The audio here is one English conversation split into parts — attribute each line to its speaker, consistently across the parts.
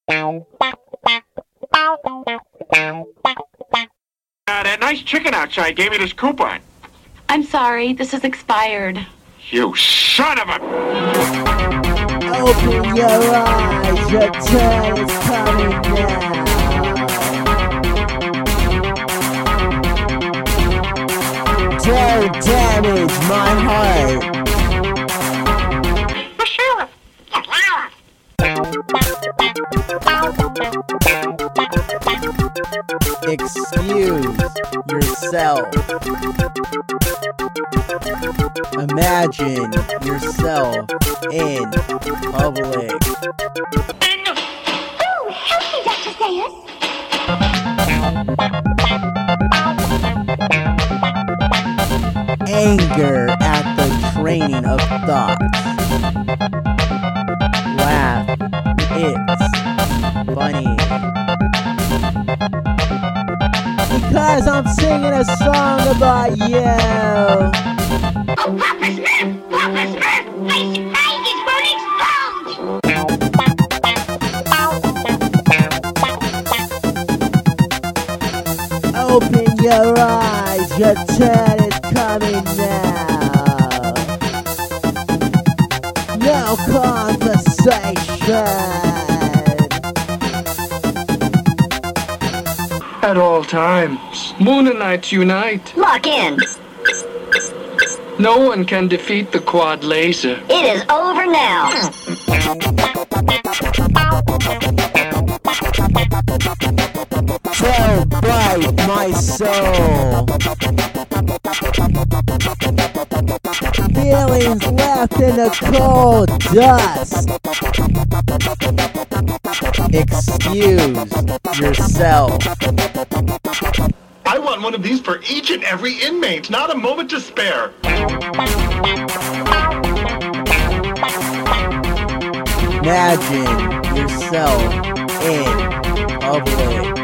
Speaker 1: That nice chicken outside gave me this coupon.
Speaker 2: I'm sorry, this is expired.
Speaker 1: You son of a...
Speaker 3: Open your eyes, your turn is coming now. Don't damage my heart. Excuse yourself. Imagine yourself in public.
Speaker 4: Oh, help me, Dr. Sayers.
Speaker 3: Anger at the training of thoughts. Laugh. It's funny. Because I'm singing a song about you.
Speaker 4: Oh, Papa Smith! Papa Smith! My spine won't explode!
Speaker 3: Open your eyes, your turn is coming now. No conversation.
Speaker 5: At all times, Moon and Knight unite.
Speaker 4: Lock in.
Speaker 5: No one can defeat the quad laser.
Speaker 4: It is over now.
Speaker 3: Don't bite my soul. Feelings left in the cold dust. Excuse yourself.
Speaker 6: I want one of these for each and every inmate, not a moment to spare.
Speaker 3: Imagine yourself in public.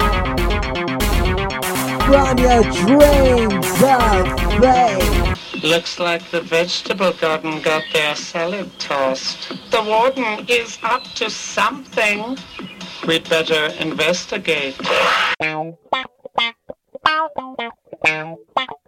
Speaker 3: From your dreams of fame.
Speaker 7: Looks like the vegetable garden got their salad tossed. The warden is up to something. We'd better investigate.